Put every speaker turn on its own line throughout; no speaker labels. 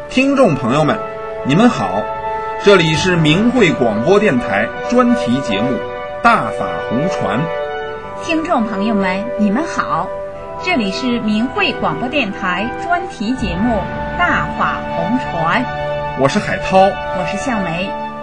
听众朋友们，你们好，这里是明慧广播电台专题节目《大法红传》。
听众朋友们，你们好，这里是明慧广播电台专题节目《大法红传》。
我是海涛，
我是向梅。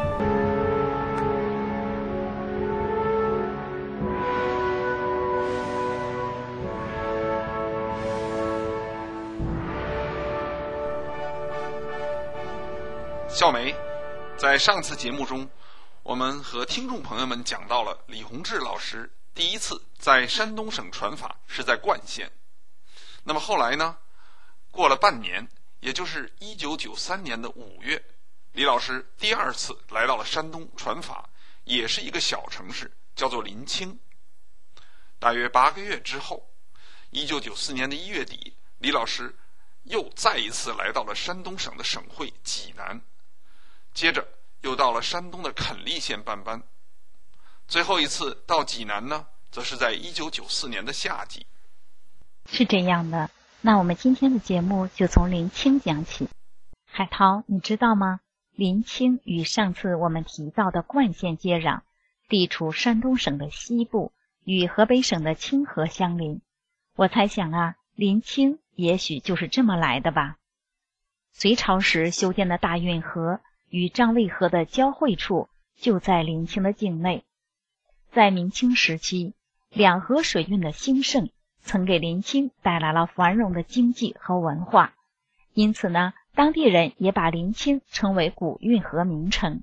笑梅，在上次节目中，我们和听众朋友们讲到了李洪志老师第一次在山东省传法是在冠县。那么后来呢，过了半年，也就是1993年的5月，李老师第二次来到了山东传法，也是一个小城市，叫做临清。大约8个月之后，1994年的1月底，李老师又再一次来到了山东省的省会济南，接着又到了山东的垦利县办班，最后一次到济南呢，则是在1994年的夏季。
是这样的，那我们今天的节目就从临清讲起。海涛，你知道吗？临清与上次我们提到的冠县接壤，地处山东省的西部，与河北省的清河相邻。我猜想啊，临清也许就是这么来的吧。隋朝时修建的大运河与张卫河的交汇处就在临清的境内。在明清时期，两河水运的兴盛曾给临清带来了繁荣的经济和文化，因此呢，当地人也把临清称为古运河名城。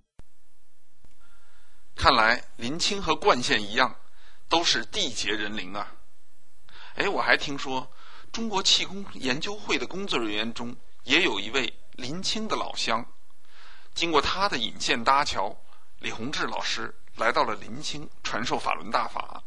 看来临清和冠县一样，都是地节人灵啊。我还听说中国气功研究会的工作人员中也有一位临清的老乡，经过他的引荐搭桥，李洪志老师来到了临清传授法轮大法。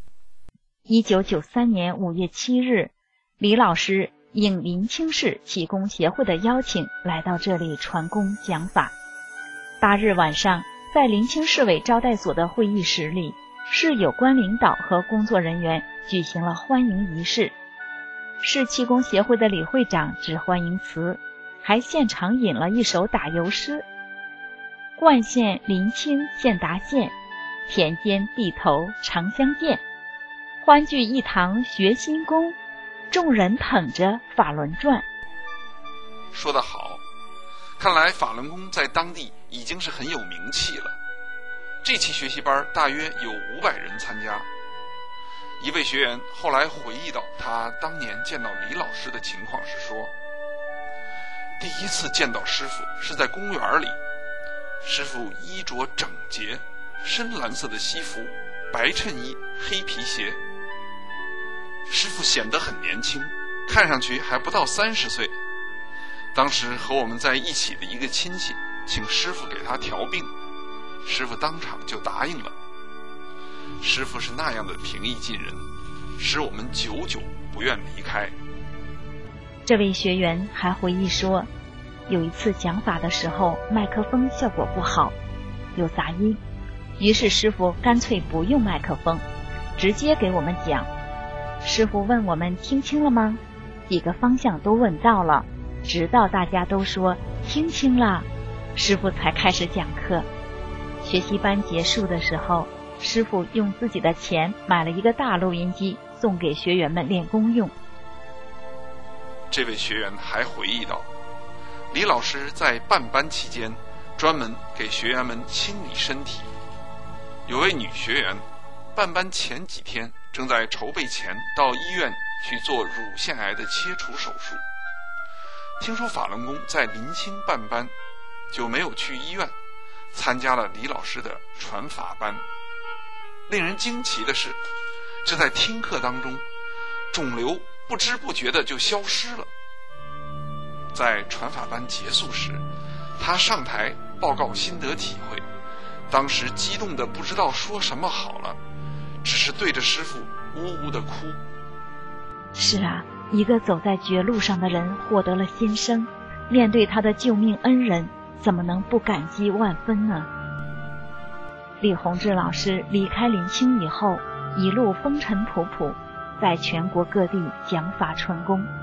1993年5月7日，李老师应临清市气功协会的邀请来到这里传功讲法。8日晚上，在临清市委招待所的会议室里，市有关领导和工作人员举行了欢迎仪式。市气功协会的李会长致欢迎词，还现场引了一首打油诗：冠县临清县达县，田间地头常相见，欢聚一堂学新功，众人捧着法轮转。
说得好，看来法轮功在当地已经是很有名气了。这期学习班大约有500人参加。一位学员后来回忆到他当年见到李老师的情况是说，第一次见到师父是在公园里，师父衣着整洁，深蓝色的西服，白衬衣，黑皮鞋。师父显得很年轻，看上去还不到30岁。当时和我们在一起的一个亲戚请师父给他调病，师父当场就答应了。师父是那样的平易近人，使我们久久不愿离开。
这位学员还回忆说，有一次讲法的时候，麦克风效果不好，有杂音，于是师父干脆不用麦克风，直接给我们讲。师父问我们听清了吗？几个方向都问到了，直到大家都说听清了，师父才开始讲课。学习班结束的时候，师父用自己的钱买了一个大录音机送给学员们练功用。
这位学员还回忆到，李老师在办班期间专门给学员们清理身体。有位女学员办班前几天正在筹备前到医院去做乳腺癌的切除手术，听说法轮功在临清办班，就没有去医院，参加了李老师的传法班。令人惊奇的是，这在听课当中，肿瘤不知不觉的就消失了。在传法班结束时，他上台报告心得体会，当时激动的不知道说什么好了，只是对着师父呜呜的哭。
是啊，一个走在绝路上的人获得了新生，面对他的救命恩人，怎么能不感激万分呢？李洪志老师离开临清以后，一路风尘仆仆，在全国各地讲法传功，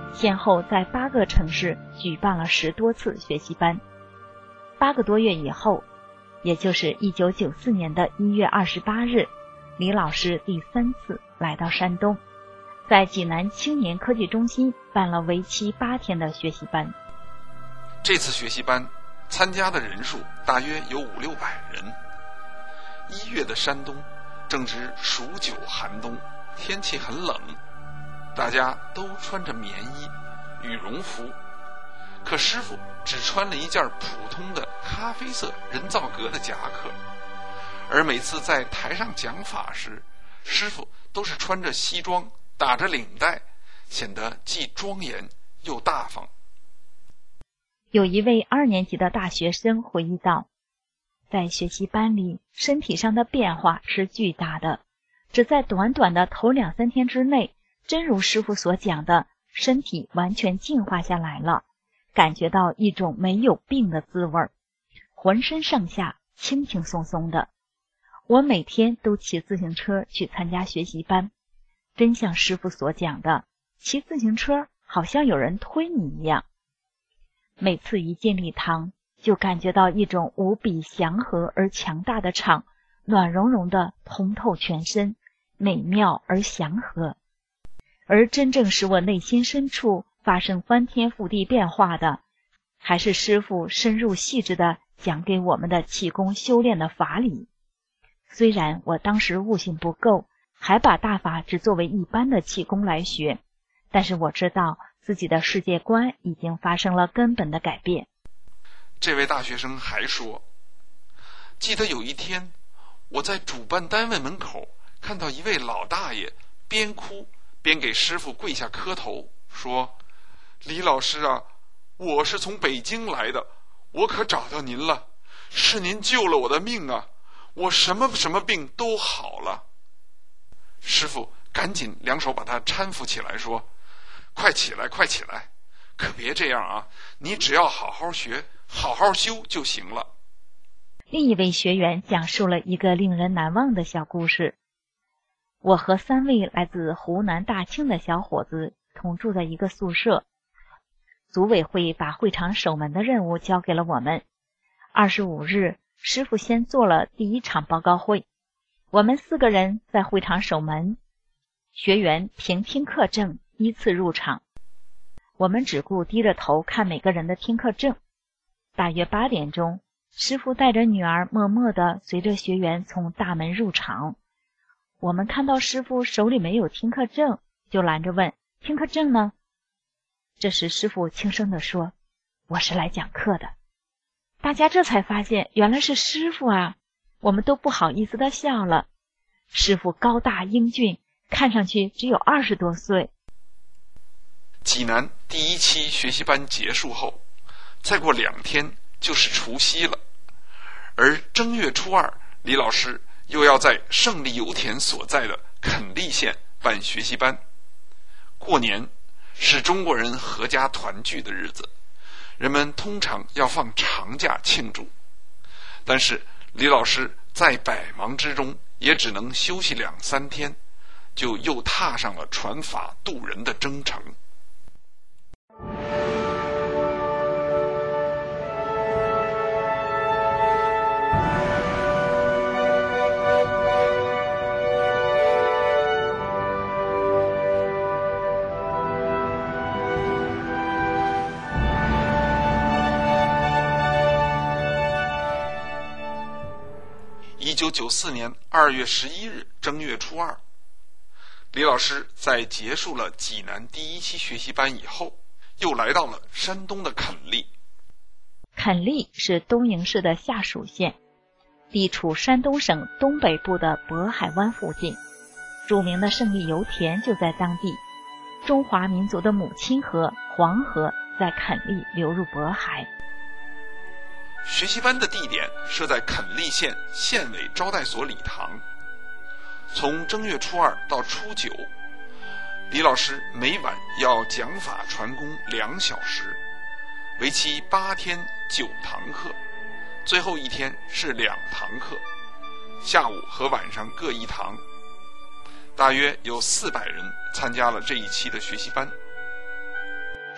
先后在8个城市举办了10多次学习班。8个多月以后，也就是1994年的1月28日，李老师第3次来到山东，在济南青年科技中心办了为期8天的学习班。
这次学习班参加的人数大约有500-600人。1月的山东正值数9寒冬，天气很冷，大家都穿着棉衣、羽绒服，可师傅只穿了一件普通的咖啡色人造革的夹克。而每次在台上讲法时，师傅都是穿着西装，打着领带，显得既庄严又大方。
有一位2年级的大学生回忆道，在学习班里，身体上的变化是巨大的，只在短短的头2-3天之内，真如师傅所讲的，身体完全净化下来了，感觉到一种没有病的滋味，浑身上下轻轻松松的。我每天都骑自行车去参加学习班，真像师傅所讲的，骑自行车好像有人推你一样。每次一进礼堂，就感觉到一种无比祥和而强大的场，暖融融的通透全身，美妙而祥和。而真正使我内心深处发生翻天覆地变化的，还是师父深入细致地讲给我们的气功修炼的法理。虽然我当时悟性不够，还把大法只作为一般的气功来学，但是我知道自己的世界观已经发生了根本的改变。
这位大学生还说，记得有一天，我在主办单位门口看到一位老大爷边哭边给师傅跪下磕头，说：“李老师啊，我是从北京来的，我可找到您了，是您救了我的命啊，我什么病都好了。”师傅赶紧2手把他搀扶起来，说：“快起来，快起来，可别这样啊，你只要好好学，好好修就行了。”
另一位学员讲述了一个令人难忘的小故事。我和3位来自湖南大庆的小伙子同住在一个宿舍，组委会把会场守门的任务交给了我们。25日，师傅先做了第1场报告会，我们4个人在会场守门，学员凭听课证依次入场。我们只顾低着头看每个人的听课证。大约8点钟，师傅带着女儿默默地随着学员从大门入场。我们看到师傅手里没有听课证，就拦着问：“听课证呢？”这时师傅轻声地说：“我是来讲课的。”大家这才发现原来是师傅啊，我们都不好意思地笑了。师傅高大英俊，看上去只有20多岁。
济南第1期学习班结束后，再过2天就是除夕了，而正月初2，李老师又要在胜利油田所在的垦利县办学习班。过年是中国人合家团聚的日子，人们通常要放长假庆祝，但是李老师在百忙之中也只能休息2-3天，就又踏上了传法度人的征程。1994年2月11日正月初2，李老师在结束了济南第1期学习班以后，又来到了山东的垦利。
垦利是东营市的下属县，地处山东省东北部的渤海湾附近，著名的胜利油田就在当地。中华民族的母亲河黄河在垦利流入渤海。
学习班的地点设在垦利县县委招待所礼堂。从正月初2到初9，李老师每晚要讲法传功2小时，为期8天9堂课，最后1天是2堂课，下午和晚上各1堂。大约有400人参加了这一期的学习班。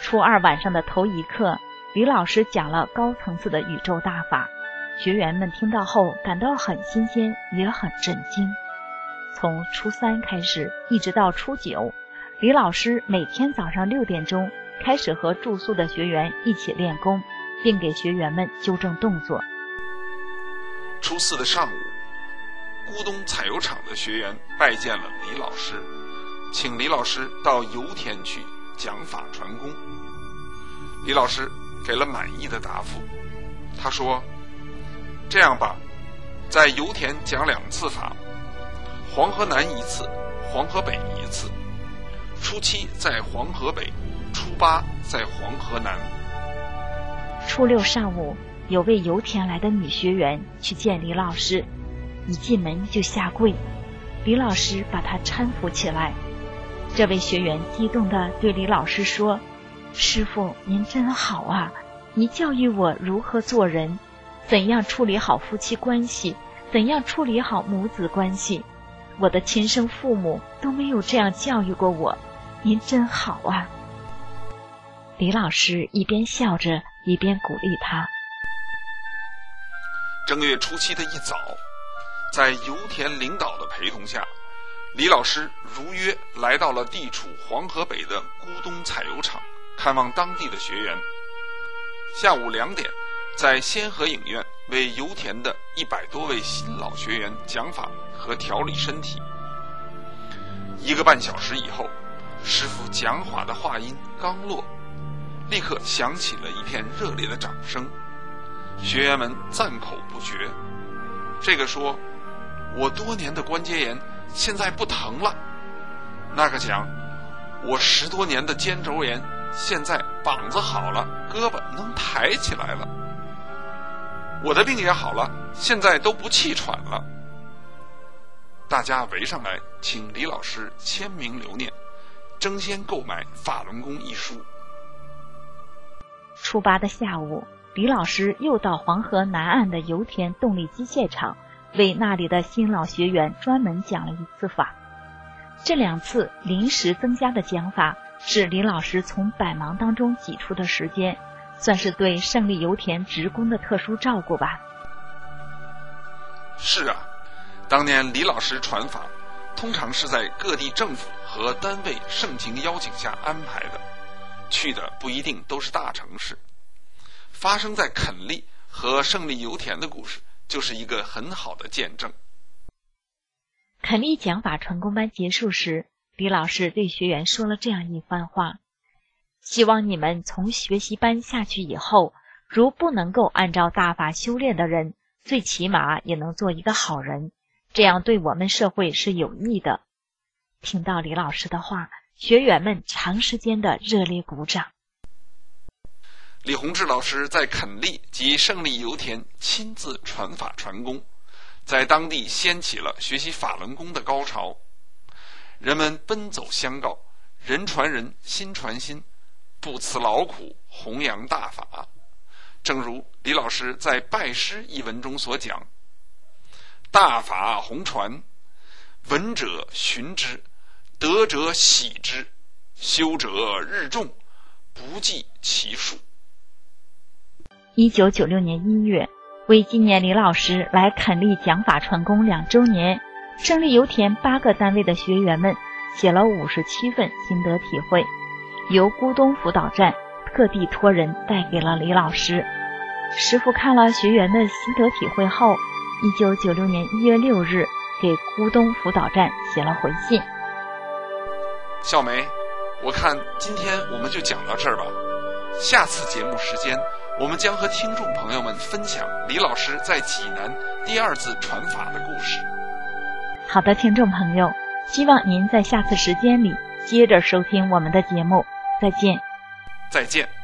初二晚上的头一课，李老师讲了高层次的宇宙大法，学员们听到后感到很新鲜，也很震惊。从初三开始，一直到初9，李老师每天早上6点钟开始和住宿的学员一起练功，并给学员们纠正动作。
初4的上午，咕咚采油厂的学员拜见了李老师，请李老师到油田去讲法传功。李老师给了满意的答复，他说：这样吧，在油田讲2次法，黄河南1次，黄河北1次，初7在黄河北，初8在黄河南。
初6上午，有位油田来的女学员去见李老师，一进门就下跪，李老师把她搀扶起来。这位学员激动地对李老师说：师父您真好啊，你教育我如何做人，怎样处理好夫妻关系，怎样处理好母子关系，我的亲生父母都没有这样教育过我，您真好啊。李老师一边笑着一边鼓励他。
正月初7的一早，在油田领导的陪同下，李老师如约来到了地处黄河北的咕咚采油厂，看望当地的学员。下午2点，在仙河影院为油田的100多位新老学员讲法和调理身体。1个半小时以后，师父讲法的话音刚落，立刻响起了一片热烈的掌声，学员们赞口不绝。这个说：我多年的关节炎现在不疼了。那个讲：我10多年的肩轴炎现在膀子好了，胳膊能抬起来了。我的病也好了，现在都不气喘了。大家围上来请李老师签名留念，争先购买《法轮功》一书。
初8的下午，李老师又到黄河南岸的油田动力机械厂，为那里的新老学员专门讲了1次法。这2次临时增加的讲法是李老师从百忙当中挤出的时间，算是对胜利油田职工的特殊照顾吧。
是啊，当年李老师传法通常是在各地政府和单位盛情邀请下安排的，去的不一定都是大城市。发生在垦利和胜利油田的故事就是一个很好的见证。
垦利讲法传功班结束时，李老师对学员说了这样一番话：希望你们从学习班下去以后，如不能够按照大法修炼的人，最起码也能做一个好人，这样对我们社会是有益的。听到李老师的话，学员们长时间的热烈鼓掌。
李洪志老师在垦利及胜利油田亲自传法传功，在当地掀起了学习法轮功的高潮。人们奔走相告，人传人，心传心，不辞劳苦，弘扬大法。正如李老师在拜师一文中所讲：大法弘传，闻者循之，得者喜之，修者日众，不计其数。
1996年1月，为纪念李老师来垦利讲法传功2周年，胜利油田8个单位的学员们写了57份心得体会，由咕咚辅导站特地托人带给了李老师。师父看了学员的心得体会后，1996年1月6日给咕咚辅导站写了回信。
小梅，我看今天我们就讲到这儿吧。下次节目时间，我们将和听众朋友们分享李老师在济南第2次传法的故事。
好的，听众朋友，希望您在下次时间里接着收听我们的节目。再见。
再见。